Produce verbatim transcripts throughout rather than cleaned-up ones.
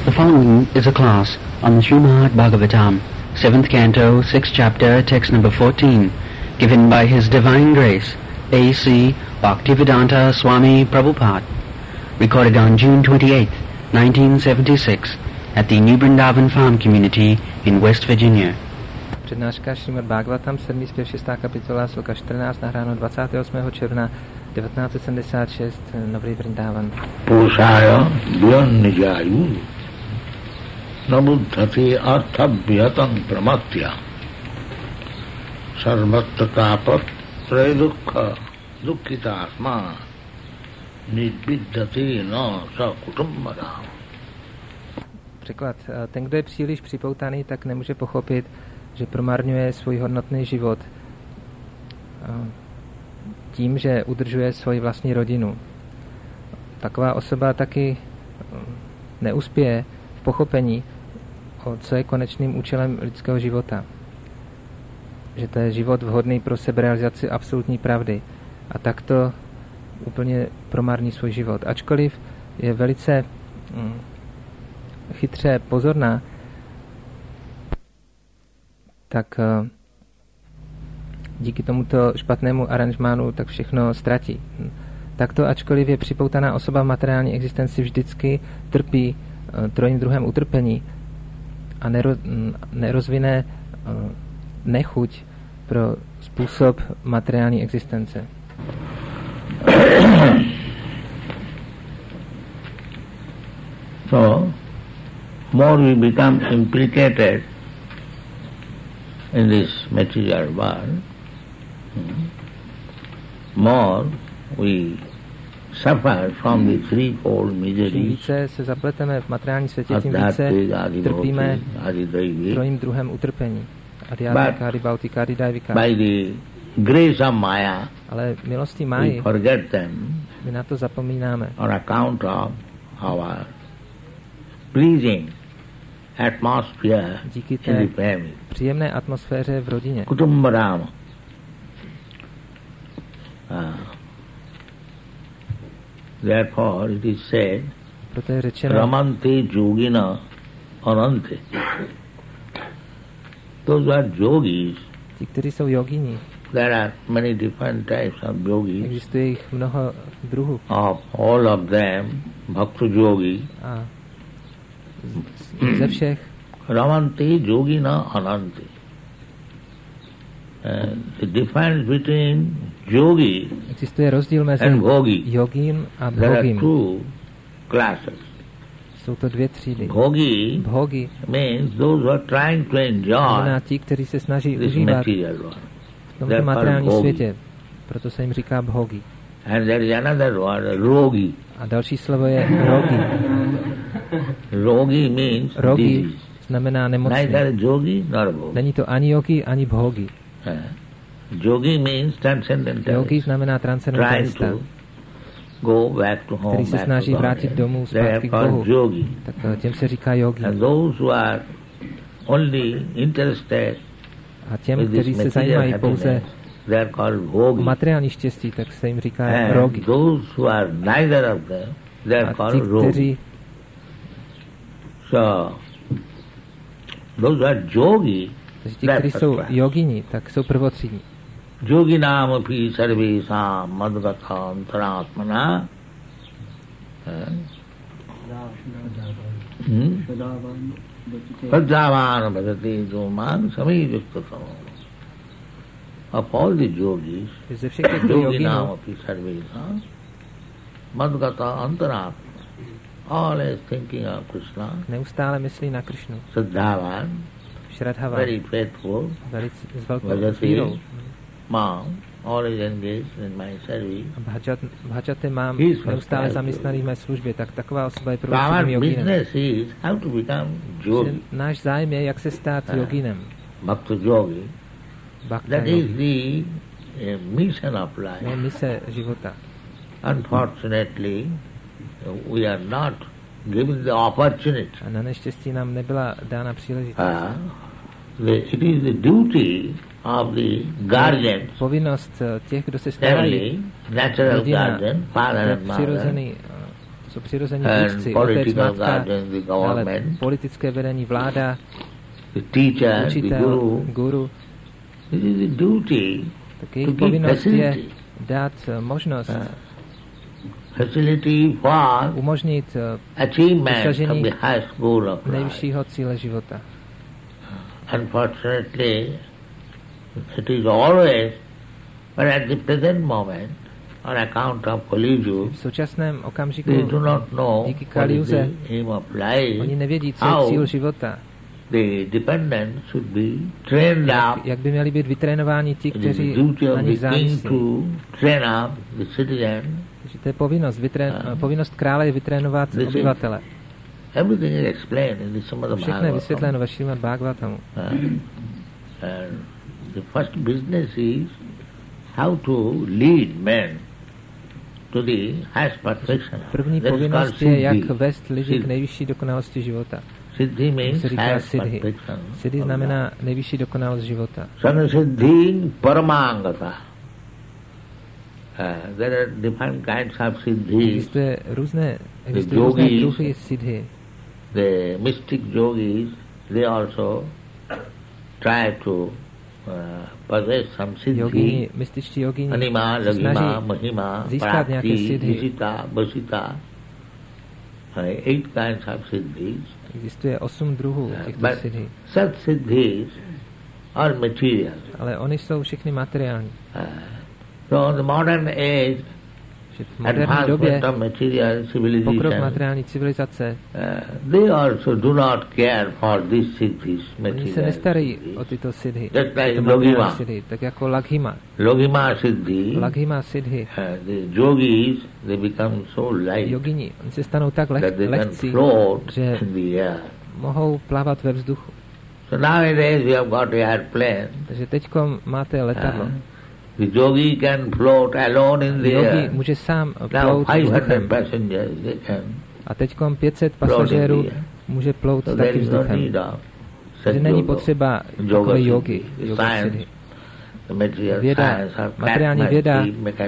The following is a class on the Srimad Bhagavatam, seventh canto, sixth chapter, text number fourteen, given by His Divine Grace, A C Bhaktivedanta Swami Prabhupada, recorded on June twenty-eighth, nineteen seventy-six, at the New Brindavan Farm Community in West Virginia. Přednáška Srimad Bhagavatam, sedmý zpěv, šestá kapitola, sloka čtrnáct, nahráno dvacátého osmého června devatenáct set sedmdesát šest, Nový Vrindavan. Purušája vyonnijáju nabuddhati arthabhyatam pramatya sarvattatāpat traidukha dukkhitásma nidviddhati na sa kutumbadam. Překlad. Ten, kdo je příliš připoutaný, tak nemůže pochopit, že promarňuje svůj hodnotný život tím, že udržuje svoji vlastní rodinu. Taková osoba taky neuspěje v pochopení, co je konečným účelem lidského života. Že to je život vhodný pro seberealizaci absolutní pravdy. A takto úplně promarní svůj život. Ačkoliv je velice chytře pozorná, tak díky tomuto špatnému aranžmánu tak všechno ztratí. Takto, ačkoliv je připoutaná osoba v materiální existenci, vždycky trpí trojím druhem utrpení a nero, nerozvine nechuť pro způsob materiální existence. So, more we become implicated in this material world, more we suffer from the threefold miseries. Čím více se zapleteme v materiální světě, tím více trpíme trojím druhem utrpení. Adhyatmika, adibhautika, adidajvika. By the grace of Maya, ale milostí Máji we forget them my na to zapomínáme. On account of our pleasing atmosphere díky in té the family. Příjemné atmosféře v rodině. Kutumbadam. Uh, therefore it is said, proto je řečeno, Ramante yogina anante. Those are yogis. Ti, kteří jsou jogini. There are many different types of yogis. Existuje jich mnoho druhů. Of all of them, bhakta yogi. A ze všech Ramante yogina anante. And the difference between yogi existuje rozdíl mezi jogím a there are bhogím. two classes. Jsou to dvě třídy. Bhogi Bhogi means those who are trying to enjoy znamená ti, kteří se snaží this užívat material world. v tomto materiálním světě. Proto se jim říká bhogi. And there is another word, rogi. A další slovo je rogi. Rogi means rogi disease. znamená nemocný. Neither yogi nor bhogi. Není to ani yogi, ani bhogi. Uh, yogi means transcendental. Yogi znamená transcendentalista, go back to home, který se snaží vrátit domů zpátky k Bohu. Yogi. Tak těm se říká yogi. And those who are only interested a těm, kteří se zajímají pouze o materiální štěstí, tak se jim říká rogi. Those who are neither of them, they are called rogi. So, those who are yogi, ti, kteří jsou jogini, tak jsou prvotřídní. Yoginām api sarvesām madgata antarātmana Padāvāna bhajati domān samīvyuktatam. Of all the yogis, yoginām api sarvesām madgata antarātmana, always thinking of Krishna, neustále myslí na Krishnu. Sadhavan, very faithful, s velkou vírou. Mom, always engaged in my service. Bhajate mám neustále zaměstnaný v mé službě, tak taková osoba je prvotřídním joginem. Náš zájem je, jak se stát joginem. Bhakta yogi. That is the mission of life. Je mise života. Unfortunately, we are not given the opportunity. A na neštěstí nám nebyla dána příležitost. Uh, it is the duty of the guardian. Povinnost těch, kdo se starají, natural guardian, father and mother, jsou přirození vůdci, otec, matka, ale politické vedení, vláda, učitel, guru. Tak jejich povinnost je dát možnost, umožnit dosažení nejvyššího cíle života. Unfortunately, it is always, but at the present moment, on account of Kali-yuga, v současném okamžiku they do not know díky what is Kali-juze the aim of life, oni nevědí, co je cíl života. The dependents should be trained jak, up. jak by měli být vytrénováni ti, kteří na nich závisí. Train up the citizen. Takže to je povinnost. Vytrén, uh, povinnost krále je vytrénovat obyvatele. Everything is explained in the Srimad Bhagavatam. Všechno je vysvětleno ve Srimad Bhagavatamu. Uh, and the first business is how to lead men to the highest perfection. První povinnost je, jak vést lidi k nejvyšší dokonalosti života. Siddhi means highest perfection. Siddhi znamená nejvyšší dokonalost života. Sana siddhi paramangata. Uh, there are different kinds of siddhi. Existuje různé, existuje různé druhy siddhi. The mystic yogis, they also try to uh, possess some siddhi. Yogini, mystičtí yogini Anima, Lagima, Mahima, získat nějaké siddhi. Visita, Vasita. Uh, eight kinds of siddhis. Existuje osm druhů těchto uh, siddhi. Such siddhis are material. Ale oni jsou všechny materiální. Uh, so in the modern age, v moderní době pokrok materiální materiální civilizace, uh, they also do not care for these siddhis. Oni se nestarají o tyto siddhi, like Logima. siddhi, tak jako Laghima. Logima siddhi. Laghima siddhi. Uh, the yogis, they become so light. Yogini, oni se stanou tak leh, lehcí, že mohou plavat ve vzduchu. So nowadays we have got airplane. Takže teďko máte letadlo. Uh, The yogi can float alone in the yogi air. může sám Now plout five hundred vzduchem. passengers, they can A teďkom pět set pasažérů může plout so taky vzduchem. Takže není potřeba takové jogi, yoga siddhi. Věda, materiální věda,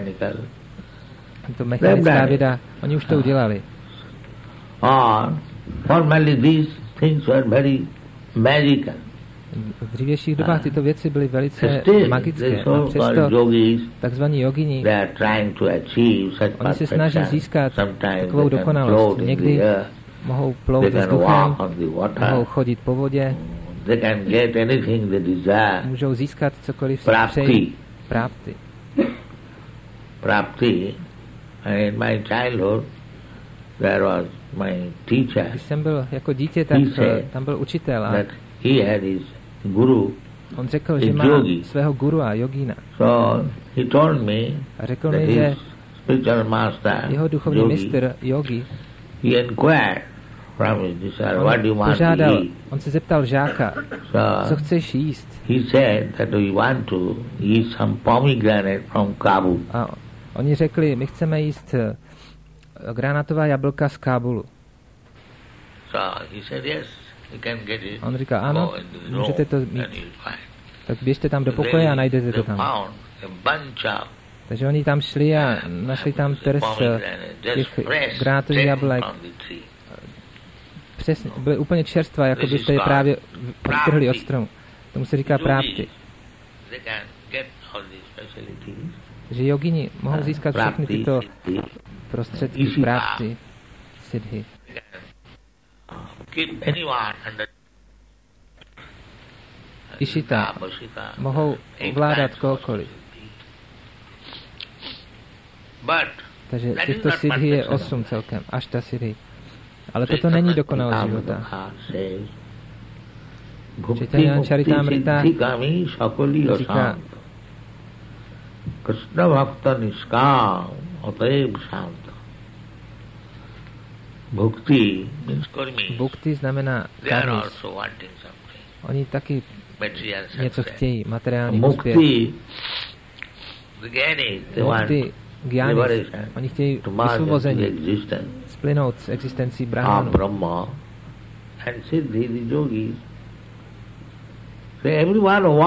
to mechanická věda, oni už to udělali. Or formerly these things were very magical. V dřívějších dobách tyto věci byly velice magické a přesto takzvaní jogini, oni se snaží získat takovou dokonalost. Někdy mohou plout vzduchem, mohou chodit po vodě, můžou získat cokoliv si přejí. Prápty. Prápty. In my childhood there was my teacher. Když jsem byl jako dítě, tak tam byl učitel a he had his guru. On řekl, že má svého guru a jogína. So he told me a řekl mi, že spiritual master, jeho duchovní mistr yogi, he inquired from his disciple, what do you want požádal, to eat? On se zeptal žáka, so co chceš jíst? He said that we want to eat some pomegranate from Kabul. A oni řekli, my chceme jíst granátová jablka z Kábulu. So he said, yes, you can get it. On říká, ano, můžete to mít. Tak běžte tam do pokoje a najdete to tam. Takže oni tam šli a našli tam trst těch granátových jablek. Přesně, byly úplně čerstvá, jako byste je právě odtrhli od stromu. Tomu se říká prápty. Že jogini mohou získat všechny tyto prostředky prápty, siddhi. Išita mohou ovládat kohokoliv. Takže těchto siddhi je osm celkem, až ta siddhi. Ale toto není dokonalost života. Chaitanya Charitamrita říká, Krishna bhakta niskam ataev shanta. Bhakti means karmi. Bhakti znamená karmis. Oni taky něco chtějí, materiální úspěch. Bhakti, gyanis, oni chtějí vysvobození, splynout s existencí Brahmanu.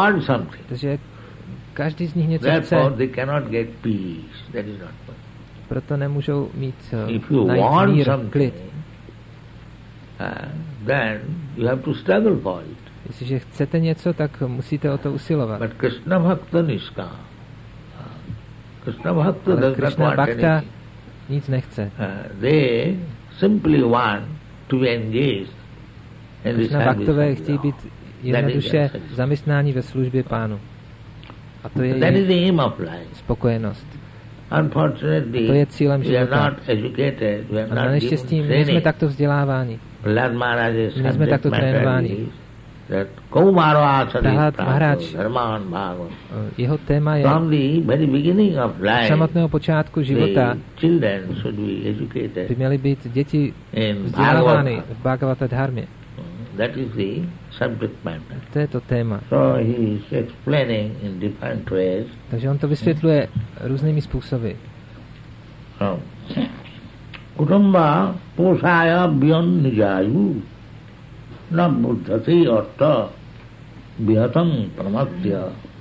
Takže každý z nich něco chce. proto nemůžou mít If you najít want mír, something, klid. uh, then you have to struggle for it. Jestliže chcete něco, tak musíte o to usilovat. But Krishna Bhakta Niska, Krishna Bhakta Ale does not Krishna want Bhakta anything. nic nechce. Uh, they simply want to be engaged in the Krishna service Bhaktové of the chtějí být Lord. jednoduše zaměstnání ve službě Pánu. A to je That is jejich the aim of life. spokojenost. Unfortunately, To je cílem we are života. not educated, we are A na not neštěstí given my nejsme training. takto vzděláváni. Prahlad Maharaj's My nejsme subject takto matter trénováni. is that Kaumaro Asadi Prahlad Prabhu, Maharaj, Dharman Bhagavat. jeho téma je From the very beginning of od life, samotného počátku života the children should be educated by měly být děti in vzdělávány Bhagavata. v Bhagavata dharmě. That is the subject matter. To je to téma. So he is explaining in different ways. Takže on to vysvětluje různými způsoby. So, Kutumba posaya beyond nijayu na buddhati artha vihatam pramatya.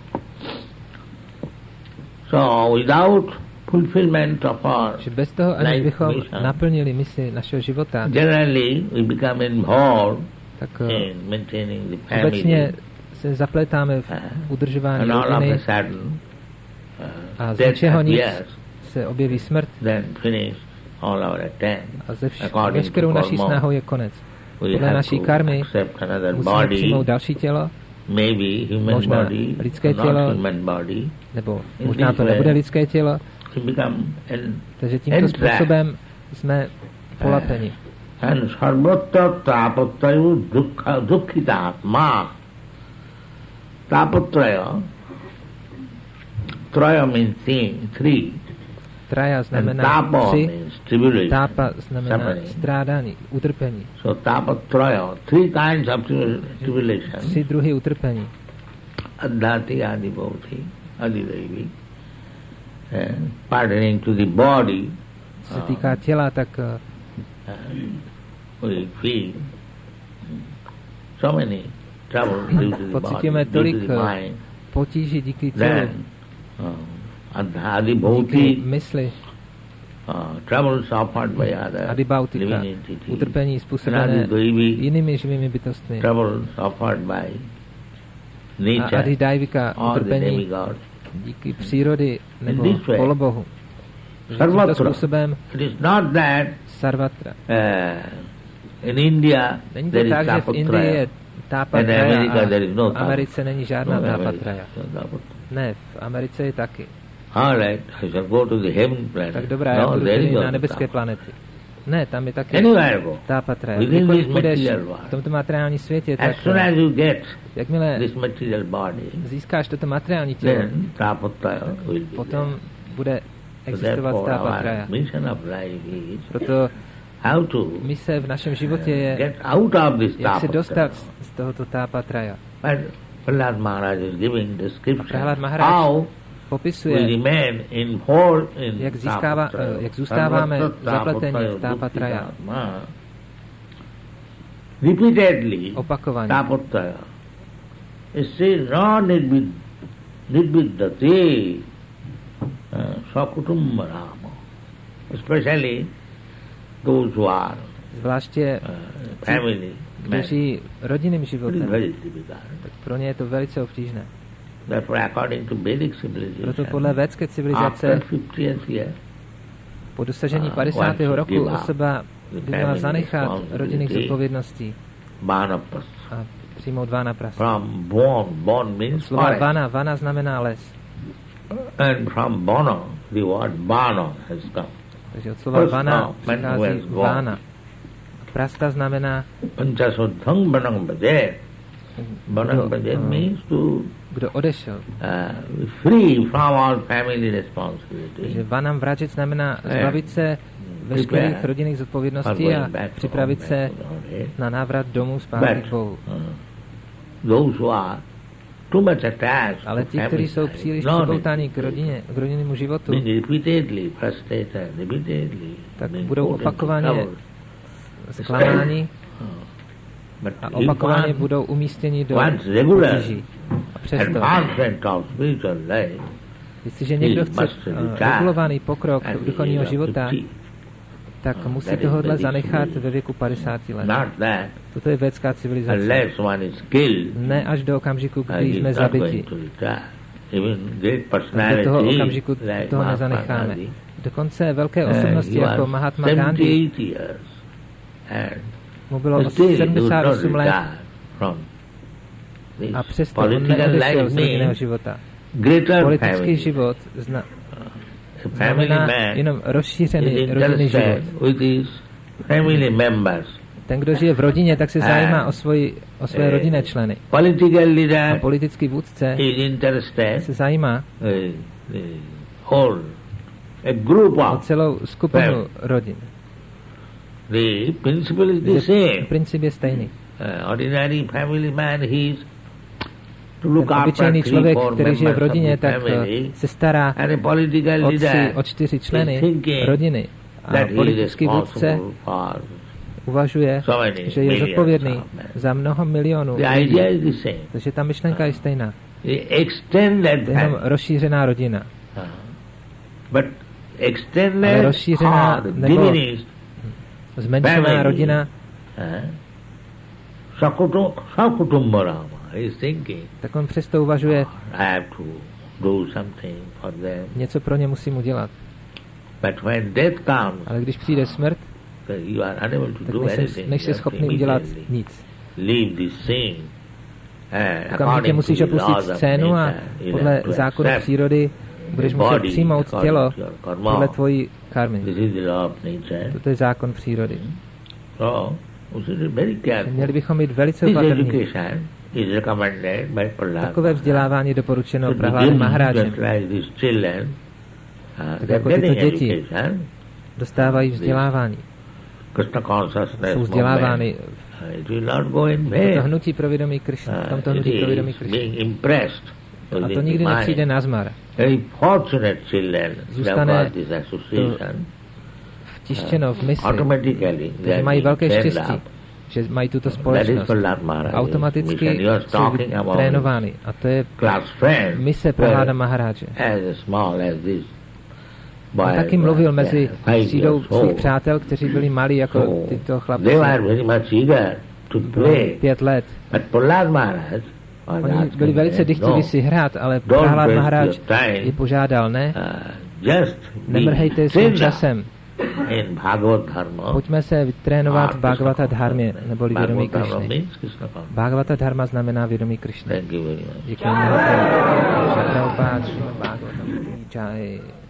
So without fulfillment of our Že bez toho, aniž life bychom mission, naplnili misi našeho života, generally we become involved tak eh, in maintaining the obecně family. se zapletáme v udržování And all of a rodiny sudden, uh, a z death ničeho nic appears, se objeví smrt then finish all our attempt. a ze vš- According veškerou to naší karma, snahou je konec. we Podle have naší to karmy accept another musíme body, přijmout další tělo, maybe human možná body, lidské or not tělo, human body. nebo In možná this to way, nebude lidské tělo, to become an takže tímto entrapped. způsobem jsme polapeni. And sarvatra tapatrayo dukkha dukkhitatma. Tapatraya, traya means three, Traja and znamená tapa tři, means tribulation, tápa znamená suffering. strádání, utrpení. So tapatraya, three kinds of tribul- tribulation. Tři druhy utrpení. Adhati, adibodhi, adidevi. And pertaining to the body, Co se týká těla, tak eh, uh, we feel so many troubles due to the body, pocitujeme due to tolik the eh, mind. potíží díky tělu, Then, uh, adhadi díky bhauti, mysli, uh, trouble suffered by other adibautika, living entities. utrpení způsobené Adidaivi, jinými živými bytostmi. trouble suffered by A nature adidaivika, or the utrpení demigod. díky přírody nebo In this way, polobohu. Že tímto Sarvatra. způsobem It is not that sarvatra. uh, in India Není to there is tak, že v Indii tapatraya. je In tápatraja America there is no a v Americe není žádná No, tápatraja. no, tapatraya. Ne, v Americe je taky. All right, I shall go to the heaven planet. Tak dobrá, já No, budu there is tedy no na nebeské tapatraya. planety. Ne, tam je taky Anywhere go. tápatraja. Within Kdykoliv this budeš material world. v tomto materiálním světě, As tak soon as you get jakmile this material body, získáš toto materiální tělo, then tapatraya will be potom there. bude So existovat therefore tápatraja. our mission of life is Proto how to mise v našem životě je, get out of this jak se tapatraya. dostat z z tohoto tápatraja. But Prahlad Maharaj is giving description Prahlad Maharaj how we Popisuje, remain in whole in jak, získává, tapatraya. jak zůstáváme Sarvatra zapleteni v tapatraya tápatraja. dukkhitatma. Repeatedly, Opakovaně. tapatraya is said, no nirvid, nirviddati uh, sakutumba rama. Especially those who are Zvláště uh, family men. kteří rodinným It is životem, very difficult. tak pro ně je to velice obtížné. Therefore, according to Vedic civilization, Proto podle védské after civilizace fiftieth year, po dosažení uh, padesátého one roku should give up osoba the by měla family zanechat rodinných responsibility. zodpovědností Banapas. a přijmout vána prasa. From bon, bon means Slova forest. vana, vana znamená les. And from bono, the word bano has come. Takže od slova First vana now, man who přichází has gone. vána. Prasta znamená, Panchasuddhang banang bhajet. Banang Kdo, bhajet uh, means to kdo odešel. uh, free from all family responsibility. Takže vanam vražet znamená Eh, zbavit se veškerých prepare rodinných for zodpovědností going a back to připravit home, se back to the Lord. na návrat domů zpátky But k Bohu. uh, those who are too much attached Ale to ti, family kteří jsou life, příliš no připoutáni need k to rodině, k rodinnému životu, be repeatedly frustrated, repeatedly tak being budou put into opakovaně trouble. zklamáni But a if opakovaně one budou umístěni do wants regular potíží. A přesto, advancement of spiritual life, Jestliže někdo chce regulovaný pokrok duchovního života, tak musí tohohle zanechat ve věku padesáti let. Toto je védská civilizace. Ne až do okamžiku, kdy jsme zabiti. Do toho okamžiku toho nezanecháme. Dokonce velké osobnosti jako Mahatma Gandhi mu bylo sedmdesát osm let a přesto on neodešel z rodinného života. Politický život zna, znamená jenom rozšířený rodinný život. Ten, kdo žije v rodině, tak se zajímá o, svoji, o své rodinné členy. A politický vůdce se zajímá o celou skupinu rodin. Princip je stejný. Ten obyčejný člověk, který žije v rodině, tak se stará o, tři, o čtyři členy rodiny. A politický vůdce uvažuje, že je zodpovědný za mnoho milionů lidí. Takže ta myšlenka je stejná. Je jenom rozšířená rodina. Ale rozšířená nebo zmenšená rodina tak on přesto uvažuje, něco pro ně musím udělat. Ale když přijde smrt, tak nejsi, nejsi schopný udělat nic. Okamžitě musíš opustit scénu a podle zákonu přírody budeš muset přijmout tělo podle tvojí karmy. Toto je zákon přírody. Měli bychom být velice opatrní. Takové vzdělávání je doporučeno Prahládem Maharážem. Tak jako tyto děti dostávají vzdělávání. Jsou vzdělávány v tomto hnutí pro vědomí Krišny. V tomto hnutí pro vědomí Krišny. A to nikdy nepřijde nazmar. Zůstane to vtištěno v mysli, že mají velké štěstí, že mají tuto společnost. Automaticky jsou trénovány. A to je mise Prahláda Maharáže. On taky mluvil mezi třídou svých přátel, kteří byli malí jako tyto chlapci. Pět let. Oni byli velice dychtiví si hrát, ale Prahlád Maharáž je požádal, ne, nemrhejte svým časem. Pojďme se vytrénovat v Bhagavata dharmě, neboli vědomí Krišny. Bhagavata dharma znamená vědomí Krišny. Děkuji mnohokrát. Prabhupada, Bhagavatam Jai.